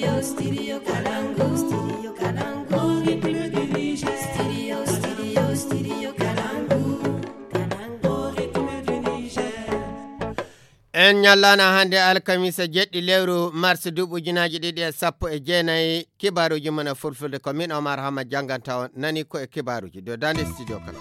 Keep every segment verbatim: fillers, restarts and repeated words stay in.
Studio, studio Kalangu, studio Kalangu. Studio, studio, studio Kalangu, Kalangu. En nyallana hande alkamisa jeɗɗi lewru mars duuɓi ujunaaje ɗiɗi e sappo e jeenayi kibaruji mona fulfulde ko min Omar Hamad janganta on nani ko e kibaruji do dande studio kala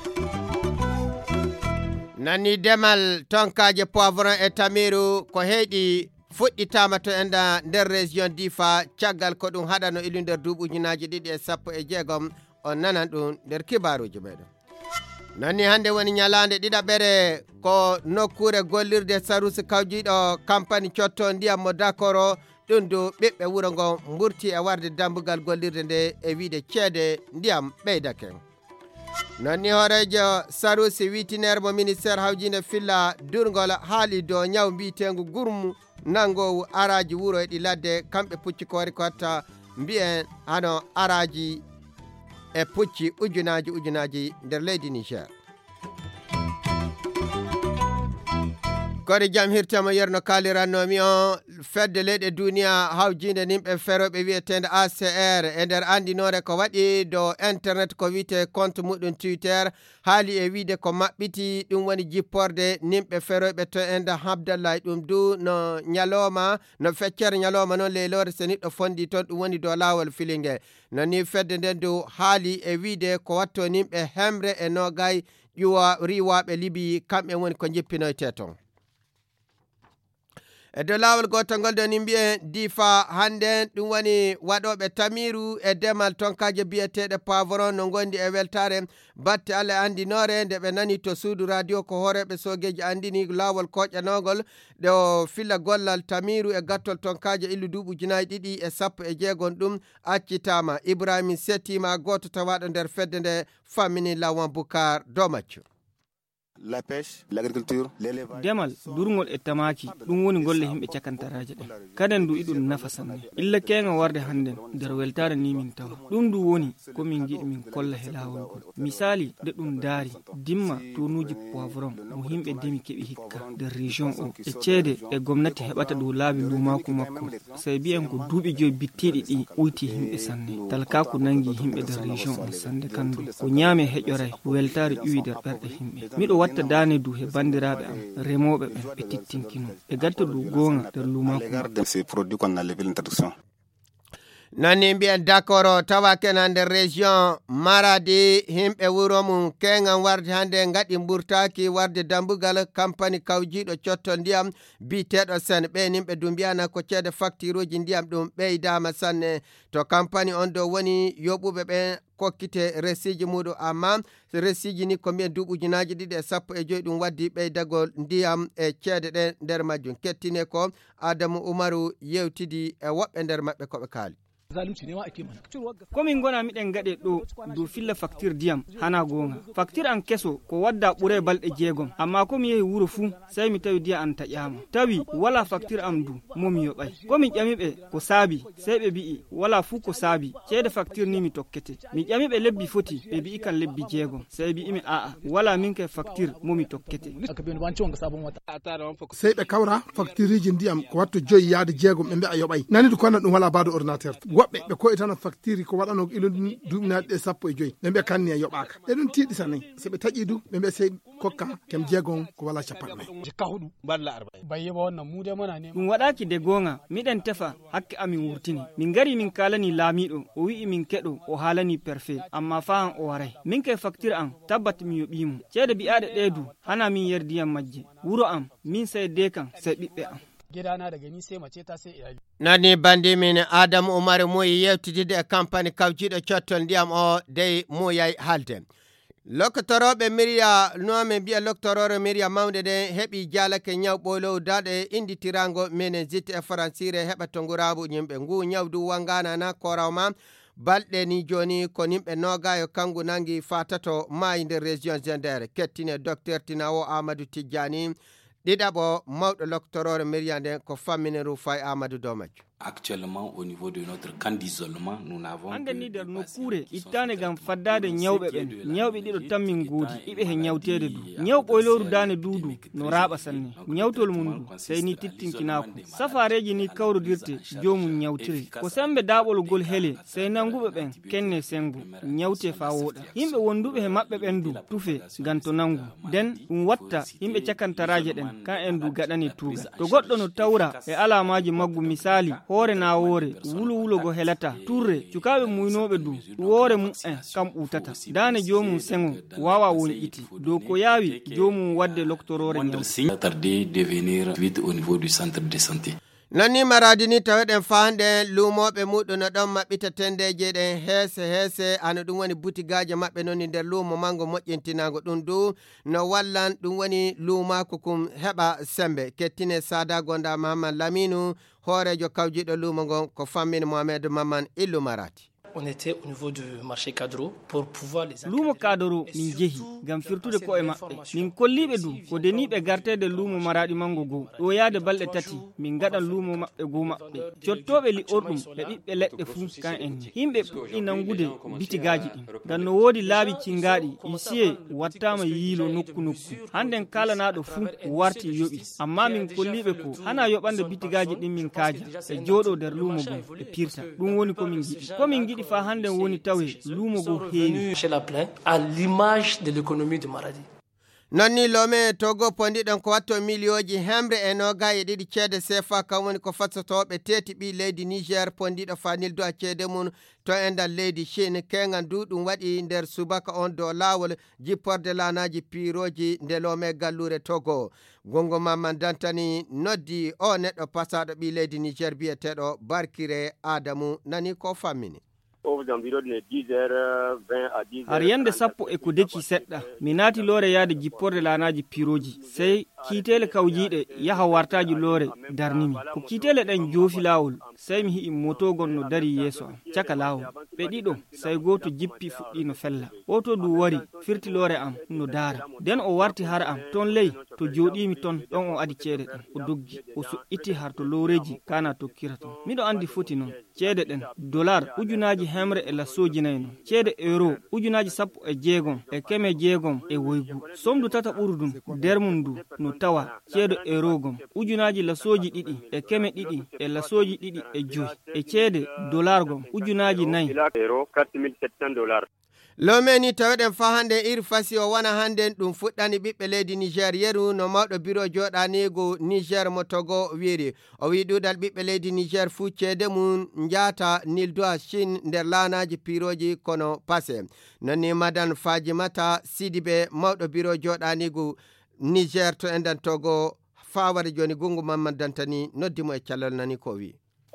nani demal tonkaje poivron e tamiru ko heeɗi fuɗɗitama to enda nder région difa caggal ko ɗum haɗano ilu nder duuɓi ujunaaje ɗiɗi e sappo e jeegom on nanan ɗum nder kibaruji meɗen nani hande woni nyalande ɗiɗaɓere ko nokkure gollirde sarusi kawjiɗo campagne cotto ndiyam mo dakoro ɗum du ɓiɓɓe wuro ngo mburti e warde dambugal gollirde nde e wiide ceede ndiyam ɓeydake nonni horejo sarusi witinere mo ministére hawjinde filla durgol haali do ñaw mbitengu gurmu nangowu araji wuro e ɗi ladde kamɓe pucci ko wari ko hatta mbiyen hano araji e pucci ujunaji ujunaji nder leydi Niger. Kodi jam hirtama yerno kalirannomi on fedde leyɗe duniya hawjinde nimɓe feroɓe wiyetende A C R e nder andinore ko waɗi do internet ko wiyete compte muɗum Twitter haali e wiide ko maɓɓiti ɗum woni jipporde nimɓe feroɓe to ende Abdallah ɗum du no nyaloma no feccere nyaloma noon leylore so neɗɗo fondi toon ɗum woni do lawol filingue noni fedde nden du haali e wiide ko watto nimɓe hemre e nogay ƴuwa riwaɓe Libi kamɓe woni ko jippinoyte ton e dow laawol gotol ngol ɗon mbiye difa hande ɗum woni waɗoɓe tamiru e demal tonkaje biyeteɗe poivron no gondi e weltare batte Allah andinore nde ɓe nani to suudu radio ko horeɓe sogeji andini laawol koƴanogol ɗo filla gollal tamiru e gattol tonkaje illu duuɓi ujunaje ɗiɗi e sappo e jeegon ɗum accitama Ibrahima settima goto tawaɗo nder fedde nde fammini Lawan Boucar Domaccio. La pêche, l'agriculture, l'élevage. Demal durngol e tamaki ɗum woni golle himɓe cakantaraje ɗe kaden du iɗum nafa sanne illa kenga warde handen nder weltare ni min tawa ɗum du woni ko min giɗi min kolla he lawol gol misali de ɗum daari dimma tonuji poivron mo himɓe demi keɓi hikka nder région o e ceede e gomnati heɓata dow laabi lumaku makko sai biyen ko duuɓi joyi bittiɗi ɗi uyti himɓe sanne talka ko nangi himɓe nder région o sande kandu ko ñaame heƴoray weltare ƴuwi nder ɓerɗe himɓe miɗo watta dane du he bandiraɓe am remoɓe ɓen ɓe tittinkino e gatta du gonga nder lumaku ces produits qu'on a levé l'introduction. Nani mbiyen d'accord tawa kena nder région Maradi himɓe wuro mum kengan warde hande ngaɗi mburtaki warde dambugal campagne kawjiɗo cotto ndiyam biteɗo sen ɓe nimɓe du mbiyana ko ceede facture uji ndiyam ɗum ɓeydama sanne to campagne on ɗo woni yoɓuɓe ɓe kokkite resiji muɗum amma resiji ni ko mbiyen duuɓi ujunaji ɗiɗi e sappo e joyi ɗum waddi ɓeydagol ndiyam e ceede ɗe nder majjum kettine ko Adamu Umaru yewtidi e woɓɓe nder maɓɓe koɓe kaali. komin gona miɗen gaɗe ɗo dow filla facture diyam hana gonga facture an keso ko wadda ɓuure balɗe jeegom amma komi yehi wuro fuu sai mi tawi diya an taƴama tawi wala facture am du momi yoɓay komin ƴamiɓe ko saabi sai ɓe bi'i wala fuu ko saabi ceede facture ni mi tokkete mi ƴamiɓe lebbi foti ɓe bi'i kan lebbi jeegom sai bi'imi a'a wala min kay facture momi tokkete sai ɓe kawra facture ji ndiyam ko watto joyi yaade jeegom ɓe mbi'a yoɓay nani du konna ɗum wala bado ordinateur woɓɓe ɓe koytano facture ko waɗano ilo duuɓinaɗe ɗe sappo e joyi ɓe mbiya kanni a yoɓaka ɗe ɗum tiiɗi sanne so ɓe taƴi du ɓe mbiya sey kokka kem jeegon ko wala capanɗe ɗum waɗaki de gonga miɗen tefa hakke amin wurtini min gari min kalani laamiɗo o wi'i min keɗo o haalani perfet amma fa an o waray min kay facture an tabbat mi yoɓimo ceede bi'aɗe ɗe du hana min yerdiyam majje wuro am min sey de kan sey ɓiɓɓe am gidana daga ni sai mace ta sai iyali. Nani bandi min Adamu Umaru moyi yewtitide e campagne kawjiɗo cottol ndiyam o dey moyay haalde loktoroɓe miriya nomi mbiya loktorore miriya mawde de heɓi jalake ñaw ɓolow daɗe inditirango menen zitte e francire heɓa to ngurabu yimɓe ngu ñawdu wanganana korawma balɗe ni joni ko nimɓe nogayo kangu nangi fatato maayi nder région Zender kettine docteur Tinawo Amadou Tidjani ɗiɗaɓo mawɗo loktorore miriya nden ko fammine Rufay Amadou Domathio. Actuellement, au niveau de notre camp d'isolement, nous n'avons ande ni der nokkure ittane gam faddade nyawbe ben nyawbe dido tammin godi ibe he nyawtede du nyaw boyloru dane dudu no raba sanne nyawtol mundu sey ni tittinkinako safareji ni kawru dirte jomu nyawtire ko sembe dabol gol hele sey nangube ben kenne sengu nyawte fa woda yimbe wondube he mabbe ben du tufe ganto nangu den dum watta yimbe cakantaraje den kan en du gadani tuga to goddo no tawra e alamaji maggu misali hore na wore wulu wulo go helata turre cukabe muynobe du wore mu en kam utata dane jomu sengo wawa woni iti do ko yawi jomu wadde loktorore nyawde tarder de venir vite au niveau du centre de santé. nonni maradini taweɗen fande lumoɓe muɗum no ɗon maɓɓita tendeje ɗen heese heese ano ɗum woni butigaje maɓɓe nonni nder lumo mango moƴƴintinago ɗum du no wallan ɗum woni lumako kum heɓa sembe kettine sada gonda mahamad laminu hoorejo kawjiɗo lumo ngon ko fammine mohamed maman illu marati. On était au niveau du marché Cadro pour pouvoir les lumo Cadro min jehi gam firtude ko e mabbe min kollibe du ko denibe gartede lumo maradi mango go do yaade balde tati min gadan lumo mabbe go mabbe cottobe li ordum be bibbe ledde fu kan en himbe puddi nangude bitigaji din dan no wodi laabi cingadi isiye wattama yilo nokku nokku handen kala naado fu warti yobi amma min kollibe ko hana yobande bitigaji din min kaaja e jodo der lumo go e pirta dum woni ko min gidi ko min gidi fa hande woni tawe lumo go heewi chez la plaine à l'image de l'économie du Maradi. nonni lome togo pondiɗon ko watto milioji hemre e noga e ɗiɗi ceede sefa kam woni ko fatsotoɓe teti ɓi leydi niger pondiɗo fanildu a ceede mum to e ndar leydi chine kegan du ɗum waɗi nder subaka on dow lawol jipporde lanaji piroji nde lome gallure togo gongo mamman dantani noddi o neɗɗo pasaɗo ɓi leydi niger biyeteɗo barkire adamu nani ko fammini. har yande sappo e ko deci seɗɗa mi naati loore yaade jipporde laanaji piroji sey kiitele kawjiɗe yaha wartaji loore darnimi ko kiitele ɗen joofi laawol sey mi hi'i motogon no dari yeeso am caka laawol ɓe ɗiɗo sey gooto jippi fuɗɗi no fella oto du wari firti loore am no daara nden o warti har am ton ley to jooɗimi ton ɗon o adi ceede ɗen o doggi o so'iti har to lowreji kana tokkira ton miɗo andi foti noon ceede ɗen dollar ujunaji hemre e lasoji nayi non ceede euro ujunaji sappo e jeegom e keme jeegom e woygu somdu tata ɓurdum nder mum du no tawa ceede euro gom ujunaji lasoji ɗiɗi e keme ɗiɗi e lasoji ɗiɗi e joyi e ceede dollar gom ujunaji nayi lomeni taweɗen fa hande iri fasi o wona handen ɗum fuɗɗani ɓiɓɓe leydi niger yeru no mawɗo bureau joɗanigo niger mo togo wiri o wi ɗuɗal ɓiɓɓe leydi niger fuu ceede mum jata nildoa chine nder lanaji piroji kono passe nonni madan fajimata sidiɓe mawɗo bureau joɗanigo niger to endan togo fawade joni gungu mamman dantani noddimo e callal nani ko wi.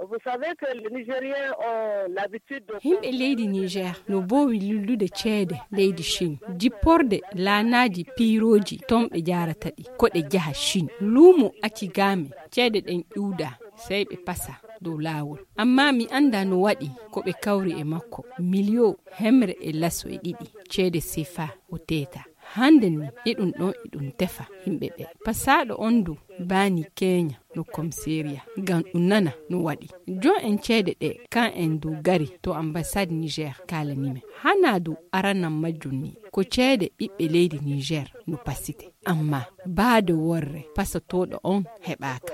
himɓe leydi niger no bowi lullude ceede leydi chine jipporde laanaji piroji ton ɓe jarata ɗi ko ɗe jaha chine luumo accigame ceede ɗen ƴuuɗa sey ɓe pasa dow laawol amma mi anda no waɗi ko ɓe kawri e makko milio hemre e laso e ɗiɗi ceede sefa o teta hande ni iɗum ɗon iɗum tefa himɓe ɓe pasaɗo on du bani kenya no comseria ngam ɗum nana no waɗi jon en ceede ɗe kan en du gari to ambassade niger kalanime hana du aranan majjum ni ko ceede ɓiɓɓe leydi niger no pasite amma baade worre pasatoɗo on heɓaka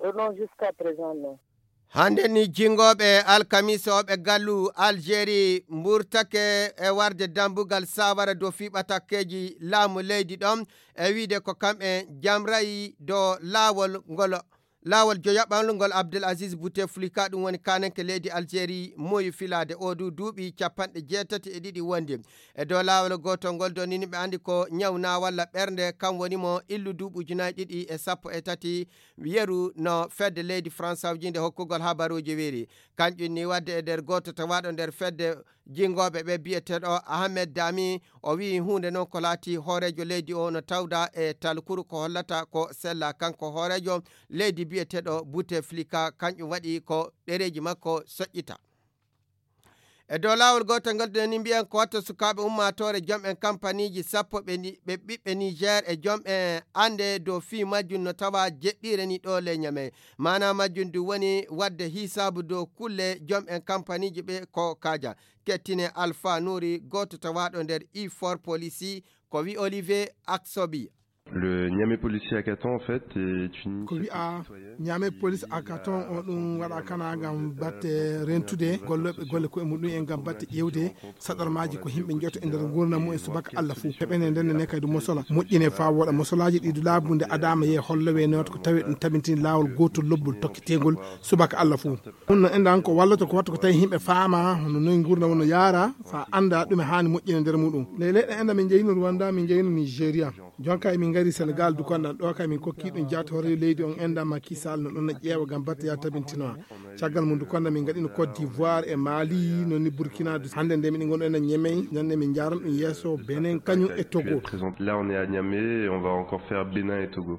hande ni jingoɓe alkamisoɓe gallu algérie mburtake e warde dambugal sawara dow fiɓatakkeji laamu leydi ɗon e wiide ko kamɓe jamrayi dow laawol ngol laawol joyaɓanlu ngol abdel asis bouteflika ɗum woni kanenke leydi algérie moyi filade o du duuɓi capanɗe jeetati e ɗiɗi wondi e dow laawol gotol ngol do nini ɓe andi ko ñawna walla ɓernde kam woni mo illu duuɓi ujunaji ɗiɗi e sappo e tati yeru no fedde leydi france awji nde hokkugol habaruji weeri kanƴum ni wadde e nder goto tawaɗo nder fedde jingoɓe ɓe biyeteɗo ahmed dami o wi hunde noon ko laati hoorejo leydi o no tawda e talkuru ko hollata ko sella kanko hoorejo leydi biyeteɗo bouteflika kanƴum waɗi ko ɗereji makko soƴƴita e dow laawol gotal ngal ɗeni mbiyan ko watta sukaɓe ummatore joom en campaniji sappo ɓe ɓiɓɓe niger e joom en ande dow fi majjum no tawa jeɓɓire ni ɗo le ñame mana majjum du woni wadde hisabu dow kulle joom en campaniji ɓe ko kaja kettine Alpha Nouri goto tawaɗo nder I F O R polici ko wi Olivier Aksobi. Le Niamey Police Hackathon en fait est une ko wi'a Niamey Police Hackathon o ɗum waɗa kana gam batte rentude golloɓe golle koye muɗum en gam batte ƴewde saɗormaji ko himɓe jotto e nder gurdam mum e subaka Allah fou heɓene ndenne ne kadi mosola moƴƴine fa woɗa mosolaji ɗiɗi laabude adama ye hollowe noot ko tawi ɗum tabintini lawol gotol lobbol tokkitegol subaka Allah fou ɗum no endan ko wallata ko watta ko tawi himɓe faama hono noyi gurdam wono yaara fa anda ɗume hani moƴƴine nder muɗum ley leyɗe enda min jeyino Rwanda min jeyino Nigéria jonka min gari Sénégal du konɗan ɗo kay min kokki ɗum jaata hore leydi on enda Macky Sall no ɗon no ƴeewa gam batte ya tabintinoa caggal mum du konɗa min gaɗino Côte d'Ivoire e Mali nonni Burkina hande nde miɗen gonɗo ena Niamey ñande min jaran ɗum yesso Benin kañum e Togo. Là on est à Niamey et on va encore faire Bénin et Togo.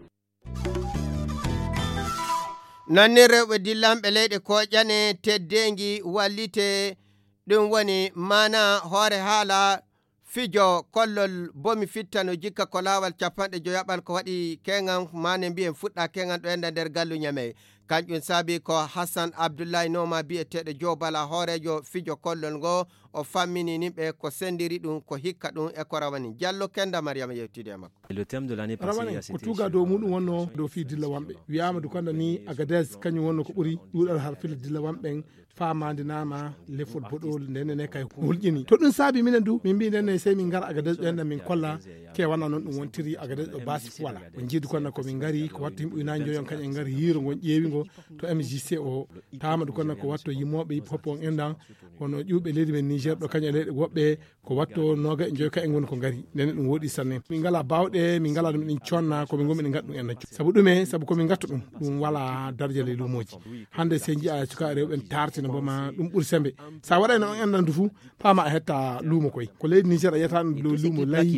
Nanni rewɓe dillamɓe leyɗe koƴƴane teddengi wallite ɗum woni mana hoore haala fijo kollol bomi fittano jikka ko lawal capanɗe joyaɓal ko waɗi kegan mane mbiyen fuɗɗa kegan ɗo enda nder gallu ñamey kanƴum saabi ko Hassan Abdoulaye Noma biyeteɗo jobala hoorejo fijo kollol ngo o fammini nimɓe ko sendiri ɗum ko hikka ɗum e ko rawani Diallo Kenda Mariama yewtide e makko. Le thème de l'année passée rawani ko tuga dow muɗum wonno dow fi dilla wamɓe wiyama du konda ni Agadez kañum wonno ko ɓuuri ɗuɗal har fila dilla wamɓen famade nama lefol boɗol ndenne kay hulƴini to ɗum saabi minen du min mbi ndenne sey min gara Agadez ɗo enɗan min kolla ke wana noon ɗum wontiri Agadez ɗo basi fu wala ɓe jiidu konno komin gari ko watto yimɓe ujunaji joyon kañum en gari hiiro gon ƴeewi ngo to M J C o tama du konno ko watto yimoɓe hip hop on enɗan hono ƴuɓe leydi men Niger ɗo kañum e leyɗe woɓɓe ko watto noga e joyi ka en goni ko gari ndenne ɗum woɗi sanne min ngala bawɗe min ngala ɗum ɗin conna komin gomi ɗin gaɗa ɗum enna saabu ɗume saabu komin gatta ɗum ɗum wala dardia le lumoji hande se jiiya cuka rewɓen tartina boma ɗum ɓuuri sembe sa waɗano on endandu fou pama a hetta luumo koye ko leydi Niger a yiyata ɗum dow luumo layi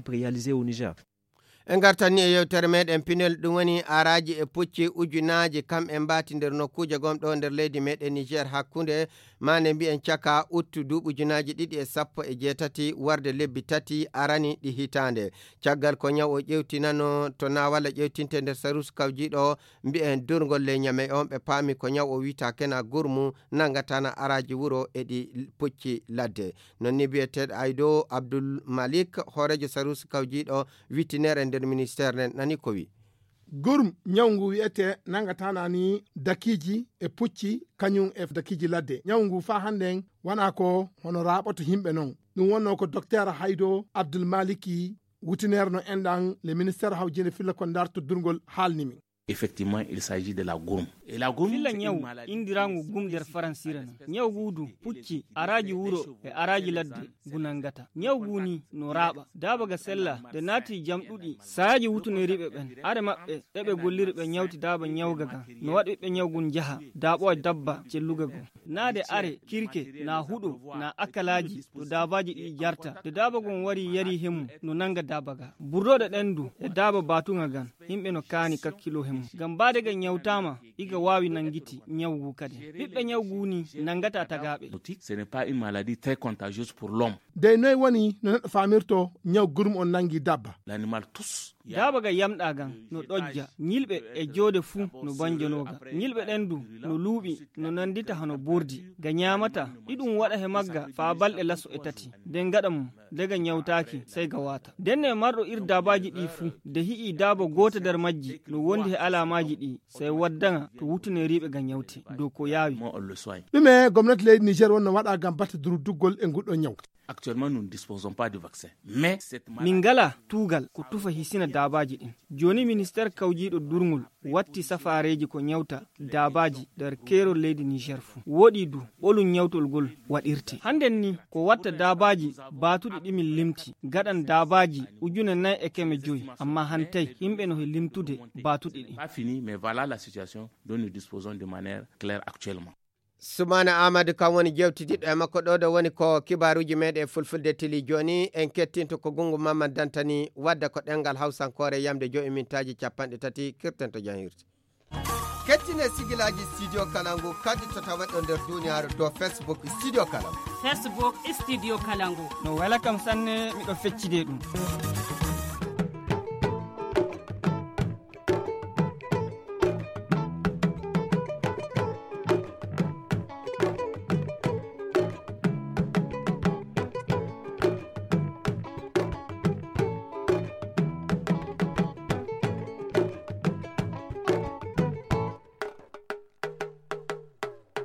en gartanni e yewtere meɗen pinel ɗum woni araji e pucci ujunaji kam en mbati nder nokkuje gomɗo nder leydi meɗen Niger hakkude mane mbiyen caka uttu duuɓi ujunaji ɗiɗi e sappo e jeetati warde lebbi tati arani ɗi hitande caggal ko ñaw o ƴewtinano to na walla ƴewtinte nder sarus kawjiɗo mbiyen durgol le ñame on ɓe paami ko ñaw o wita kena gurmu nangatana araji wuro e ɗi pucci ladde nonni mbiyeteɗo Aydo Abdoul Malik horejo sarus kawjiɗo witinere nder ministére nen nani ko wi gurum ñawngu wiyete nangatana ni dakiji e pucci kañum e dakiji ladde ñawngu fa handen wana ko hono raɓoto himɓe non ɗum wonno ko docteur Haydo Abdoul Maliki wutinere no enɗan le ministére hawjinde filla ko darto durgol haalnimi. Effectivement, il s'agit de la gourme. Et la gourme, filla ñaw indirangu gum der faransira no ñaw gudu pucci araji wuro e araji ladde gunangata ñaw guni no raba dabaga sella de nati jam ɗuɗi saaji wutuneriɓe ɓen are maɓɓe ɗeɓe golliriɓe ñawti daba ñawga gan no waɗi ɓe ñawgun jaha daɓo dabba celluga go nade are kirke na huɗo na akalaji to dabaji ɗi jarta de dabagon wari yari hemu no nanga dabaga burɗoɗe ɗendu e daba batunga gan himɓe no kaani kakkilo hemu gam badega ñawtama iga wawi nangiti ñawgu kadi ɓiɓɓe ñawgu ni nangata tagaɓe. Ce n'est pas une maladie très contagieuse pour l'homme. De noy woni no neɗɗo famirto ñaw gurum on nangi dabba. L'animal tous. Dabaga yamɗa gan no ɗojja ñilɓe e joode fuu no banjonoga ñilɓe ɗen du no luuɓi no nandita hano bordi ga ñamata ɗiɗum waɗa he magga fa balɗe lasso e tati nden gaɗa mum daga ñawtaki sey ga wata denne marɗo ir dabaji ɗi fuu de hi'i daba gota nder majji no wondi he alamaji ɗi sey waddanga to wutuneriɓe ga ñawte dow ko yawi ɗume gomnati leydi Niger wonno waɗa gam batta duruduggol e nguɗɗo ñaw. Actuellement, nous ne disposons pas de vaccin. Mais cette maladie... Mingala tugal ko tufa hisina dabaji din. Joni ministère kawjiɗo durngol watti safareji ko nyawta dabaji der kero leydi Niger fu. Wodi du ɓolum nyawtol gol waɗirte. Handen ni ko watta dabaji batuɗi ɗimin limti gaɗan dabaji ujune nay e keme joyi amma hantay himɓe no he limtude batuɗi ɗi. Pas fini, mais voilà la situation dont nous disposons de manière claire actuellement. Sumana Amadou kam woni jewtidiɗɗo e makko ɗo ɗo woni ko kibaruji meɗe fulfulde tili joni en kettinto ko gungu Mamad Dantani wadda ko ɗengal hawsankore yamde joyi mintaji capanɗe tati kirten to jahirti. kettine sigilaji studio kalangu kadi to tawaɗo nder duniyaaru to facebook studio kalangu facebook studio kalangu no wala kam sanne miɗo feccide ɗum